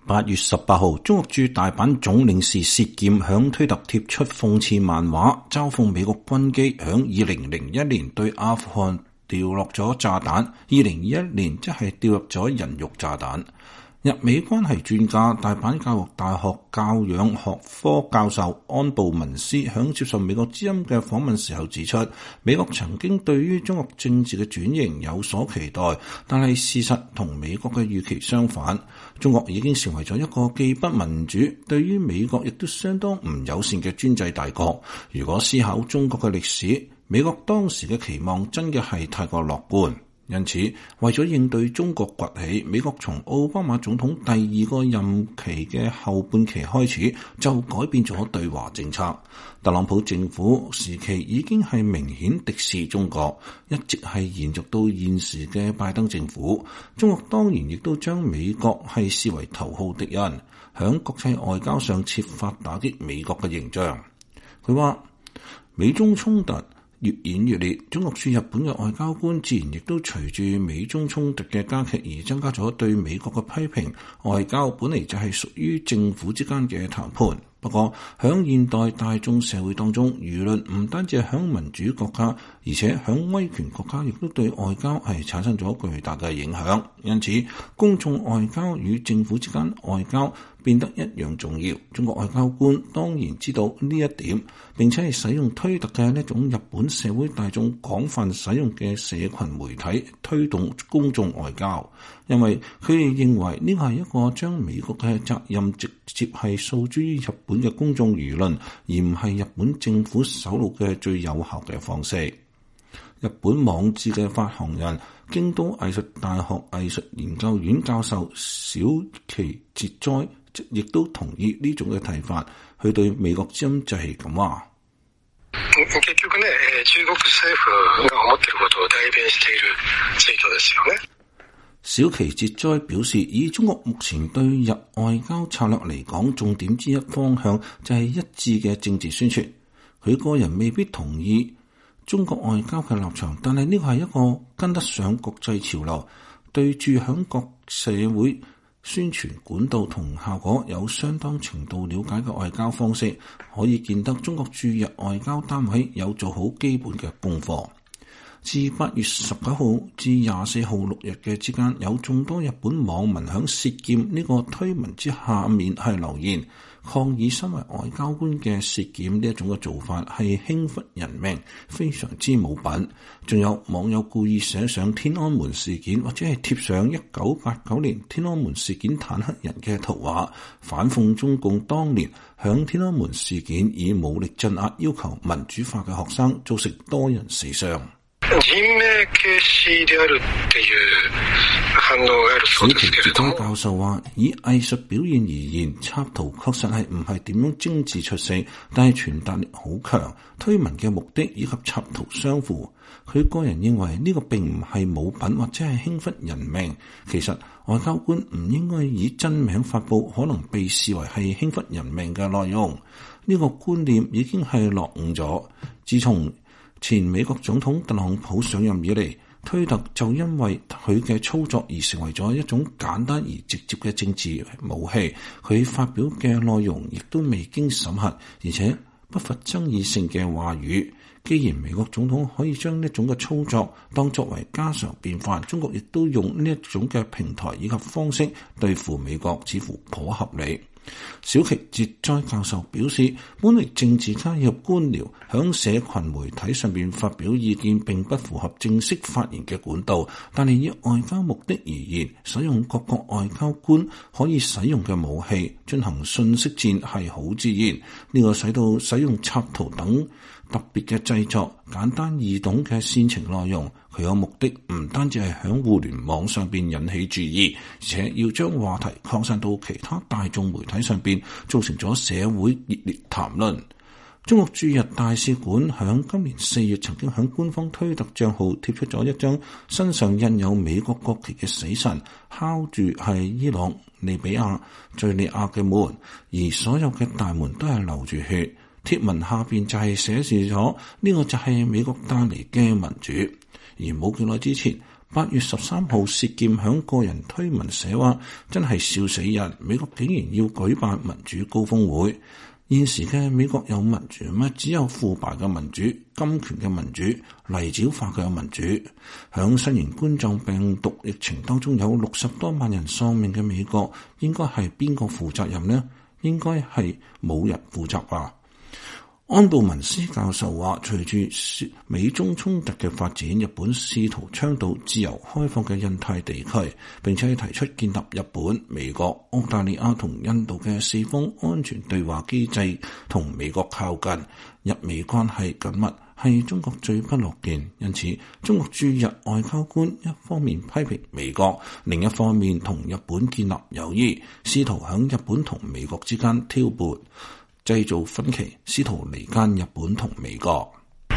8月18號，中國駐大阪總領事薛劍響推特貼出諷刺漫畫，嘲諷美國軍機響2001年對阿富汗掉落咗炸彈，2021年即係掉入咗人肉炸彈。日美關係專家、大阪教育大學教養學科教授安布文斯響接受美國之音嘅訪問時候指出，美國曾經對於中國政治嘅轉型有所期待，但係事實同美國嘅預期相反，中國已經成為咗一個既不民主，對於美國亦都相當唔友善嘅專制大國。如果思考中國嘅歷史，美國當時嘅期望真嘅係太過樂觀。因此，為咗應對中國崛起，美國從奧巴馬總統第二個任期嘅後半期開始就改變咗對華政策。特朗普政府時期已經係明顯敵視中國，一直係延續到現時嘅拜登政府。中國當然亦都將美國係視為頭號敵人，響國際外交上設法打擊美國嘅形象。佢話美中衝突越演越烈，中國駐日本嘅外交官自然亦都隨住美中衝突嘅加劇而增加咗對美國嘅批評。外交本嚟就係屬於政府之間嘅談判，不過響現代大眾社會當中，輿論唔單止係響民主國家，而且響威權國家亦都對外交係產生咗巨大嘅影響。因此，公眾外交與政府之間外交變得一樣重要。中國外交官當然知道呢一點，並且係使用推特嘅呢種日本社會大眾廣泛使用嘅社群媒體推動公眾外交，因為佢哋認為呢個係一個將美國嘅責任直接係訴諸於日本嘅公眾輿論，而唔係日本政府首腦嘅最有效嘅方式。日本網誌嘅發行人、京都藝術大學藝術研究院教授小崎哲哉亦都同意呢種嘅睇法，佢對美國之音就係咁話。 結局呢，中國政府が思っていることを代弁しているツイートですよ呢。 小崎哲哉表示，以中國目前對日外交策略嚟講，重點之一方向就係一致嘅政治宣傳。佢個人未必同意中國外交嘅立場，但係呢個係一個跟得上國際潮流，對住響各社會宣傳管道同效果有相當程度了解嘅外交方式，可以見得中國駐日外交單位有做好基本嘅功課。自8月19號至24號6日嘅之間，有眾多日本網民響薛劍呢個推文之下面係留言，抗議身為外交官嘅薛劍呢一種嘅做法係輕忽人命，非常之冇品。仲有網友故意寫上天安門事件，或者係貼上1989年天安門事件坦克人嘅圖畫，反諷中共當年響天安門事件以武力鎮壓要求民主化嘅學生，造成多人死傷。 人命軽視であるっていう反応があるそうですけれども， 教授話，以藝術表現而言，插圖確實係唔係點樣精緻出色，但係傳達力好強，推文嘅目的以及插圖相符。佢個人認為呢個並唔係冇品或者係輕忽人命。其實外交官唔應該以真名發佈可能被視為係輕忽人命嘅內容。呢個觀念已經係落伍咗。自從前美國總統特朗普上任以嚟，推特就因為佢嘅操作而成為咗一種簡單而直接嘅政治武器。佢發表嘅內容亦都未經審核，而且不乏爭議性嘅話語。既然美國總統可以將呢種嘅操作當作為家常便飯，中國亦都用呢一種嘅平台以及方式對付美國，似乎頗合理。小崎哲哉教授表示，本嚟政治家以及官僚響社群媒體上邊發表意見並不符合正式發言嘅管道，但係以外交目的而言，使用各國外交官可以使用嘅武器進行信息戰係好自然。呢個使到使用插圖等特別嘅製作，簡單易懂嘅煽情內容，佢有目的唔單止係響互聯網上邊引起注意，而且要將話題擴散到其他大眾媒體上邊，造成咗社會熱烈談論。中國駐日大使館響今年4月曾經響官方推特賬號貼出咗一張身上印有美國國旗嘅死神，敲住係伊朗、利比亞、敘利亞嘅門，而所有嘅大門都係流住血。貼文下邊就係寫住咗呢個就係美國帶嚟嘅民主。而冇幾耐之前， 8月13號，薛劍響個人推文寫話：真係笑死人！美國竟然要舉辦民主高峰會。現時嘅美國有民主咩？只有腐敗嘅民主、金權嘅民主、泥沼化嘅民主。響新型冠狀病毒疫情當中有60多萬人喪命嘅美國，應該係邊個負責任呢？應該係冇人負責吧。安布文斯教授話，隨住美中衝突嘅發展，日本試圖倡導自由開放嘅印太地區，並且提出建立日本、美國、澳大利亞同印度嘅四方安全對話機制，同美國靠近。日美關係緊密係中國最不樂見，因此中國駐日外交官一方面批評美國，另一方面同日本建立友誼，試圖響日本同美國之間挑撥，製造分歧，試圖離間日本同美國。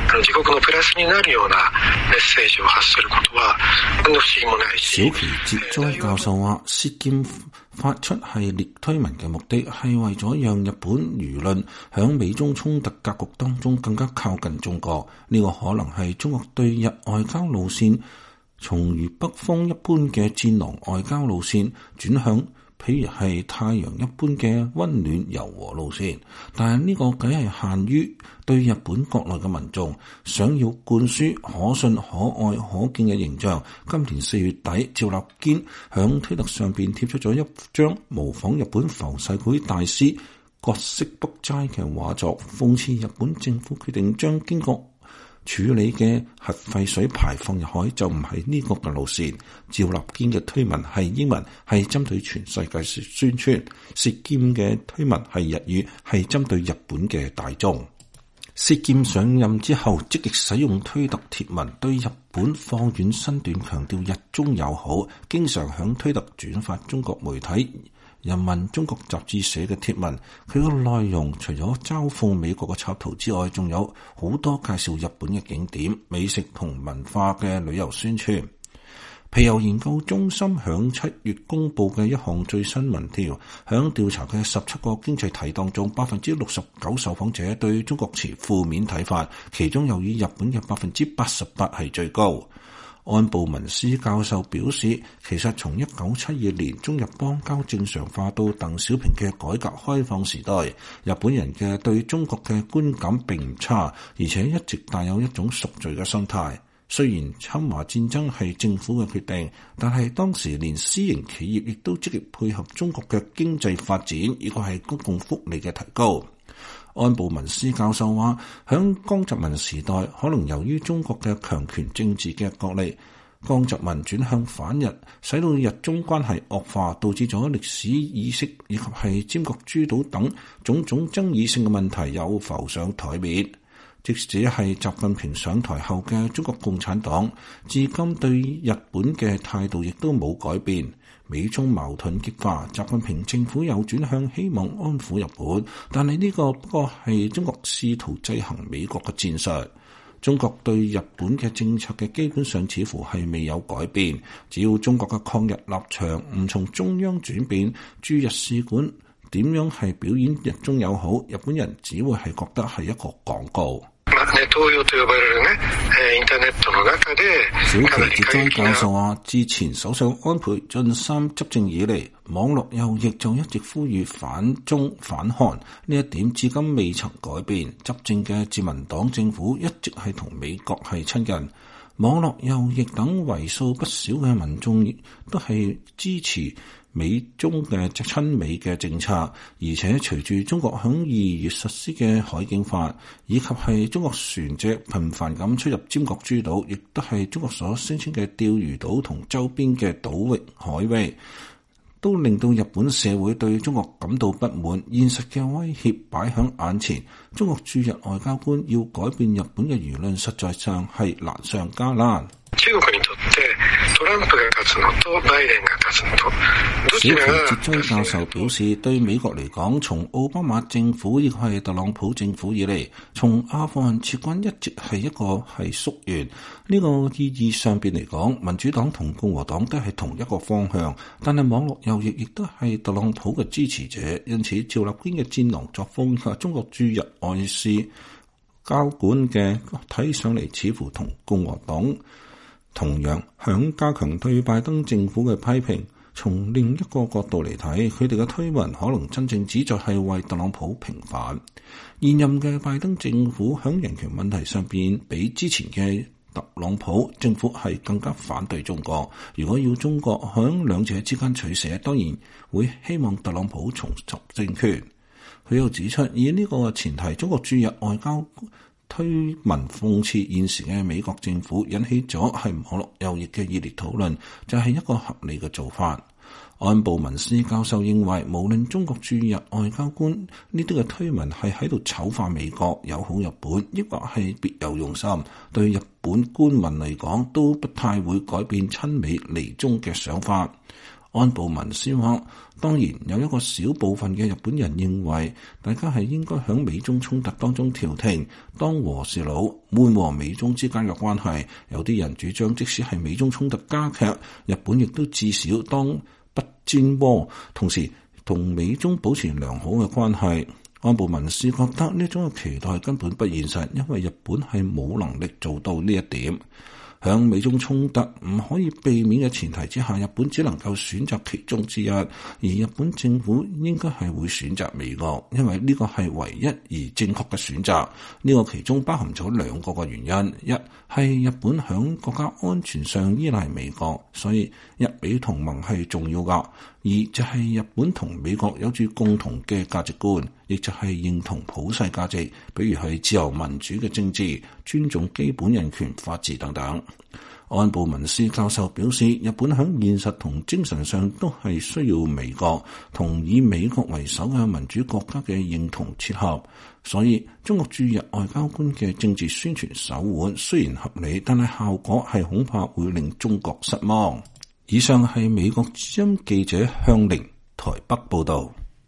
小池哲哉教授話，薛劍發出系列推文嘅目的係為咗讓日本輿論響美中衝突格局當中更加靠近中國。呢個可能係中國對日外交路線從如北風一般嘅戰狼外交路線轉向譬如係太陽一般嘅溫暖柔和路線，但係呢個僅係限於對日本國內嘅民眾想要灌輸可信、可愛、可敬嘅形象。今年4月底，趙立堅響推特上邊貼出咗一張模仿日本浮世繪大師葛飾北齋嘅畫作，諷刺日本政府決定將經過處理嘅核廢水排放入海，就唔係呢個嘅路線。趙立堅嘅推文係英文，係針對全世界宣傳；薛劍嘅推文係日語，係針對日本嘅大眾。薛劍上任之後，積極使用推特貼文對日本放軟身段，強調日中友好，經常響推特轉發中國媒體人民中國雜誌社嘅貼文。佢個內容除咗嘲諷美國嘅插圖之外，仲有好多介紹日本嘅景點、美食同文化嘅旅遊宣傳。皮尤研究中心響7月公布嘅一項最新民調，響調查嘅17個經濟體當中，69%受訪者對中國持負面睇法，其中又以日本嘅88%係最高。安布文斯教授表示，其實從1972年中日邦交正常化到鄧小平嘅改革開放時代，日本人嘅對中國嘅觀感並唔差，而且一直帶有一種贖罪嘅心態。雖然侵華戰爭係政府嘅決定，但係當時連私營企業亦都積極配合中國嘅經濟發展，呢個係公共福利嘅提高。安布文斯教授話，響江澤民時代，可能由於中國嘅強權政治嘅角力，江澤民轉向反日，使到日中關係惡化，導致咗歷史意識以及係尖閣諸島等種種爭議性嘅問題又浮上台面。即使係習近平上台後嘅中國共產黨，至今對日本嘅態度亦都冇改變。美中矛盾激化，習近平政府又轉向希望安撫日本，但係呢個不過係中國試圖制衡美國嘅戰術。中國對日本嘅政策嘅基本上似乎係未有改變，只要中國嘅抗日立場唔從中央轉變，駐日使館點樣係表演日中友好，日本人只會係覺得係一個廣告。小池哲哉教授話，自前首相安倍晉三執政以嚟，網絡右翼就一直呼籲反中反韓，呢一點至今未曾改變。執政嘅自民黨政府一直係同美國係親近，網絡右翼等為數不少嘅民眾都係支持美中嘅親美嘅政策，而且隨住中國響2月實施嘅海警法，以及係中國船隻頻繁咁出入尖閣諸島，亦都係中國所聲稱嘅釣魚島同周邊嘅島域海域，都令到日本社會對中國感到不滿。現實嘅威脅擺響眼前，中國駐日外交官要改變日本嘅輿論，實在上係難上加難。小池哲哉教授表示，對美國嚟講，從奧巴馬政府亦係特朗普政府以嚟，從阿富汗撤軍一直係一個係縮員。呢個意義上邊嚟講，民主黨同共和黨都係同一個方向，但係網絡右翼亦都係特朗普嘅支持者，因此趙立堅嘅戰狼作風及中國駐日外事交管嘅睇上嚟似乎同共和黨同樣響加強對拜登政府嘅批評。從另一個角度嚟睇，佢哋嘅推文可能真正旨在係為特朗普平反。現任嘅拜登政府響人權問題上邊，比之前嘅特朗普政府係更加反對中國。如果要中國響兩者之間取捨，當然會希望特朗普重拾政權。佢又指出，以呢個前提，中國駐日外交推文諷刺現時嘅美國政府，引起咗係網絡右翼嘅熱烈討論，就係一個合理嘅做法。安布文斯教授認為，無論中國駐日外交官呢啲嘅推文係喺度醜化美國、友好日本，抑或係別有用心，對日本官民嚟講都不太會改變親美離中嘅想法。安布文斯話，當然有一個小部分嘅日本人認為，大家係應該喺美中衝突當中調停，當和事佬，緩和美中之間嘅關係。有啲人主張，即使係美中衝突加劇，日本亦都至少當不沾鍋，同時同美中保持良好嘅關係。安布文斯覺得呢種嘅期待根本不現實，因為日本係冇能力做到呢一點。響美中衝突唔可以避免嘅前提之下，日本只能夠選擇其中之一，而日本政府應該係會選擇美國，因為呢個係唯一而正確嘅選擇。呢個其中包含咗兩個嘅原因：一係日本響國家安全上依賴美國，所以日美同盟係重要噶；二就係日本同美國有住共同嘅價值觀，亦就係認同普世價值，比如係自由民主嘅政治、尊重基本人權、法治等等。安布文斯教授表示，日本喺現實同精神上都係需要美國，同以美國為首嘅民主國家嘅認同切合，所以中國駐日外交官嘅政治宣傳手腕雖然合理，但係效果係恐怕會令中國失望。以上係美國之音記者向凌台北報道。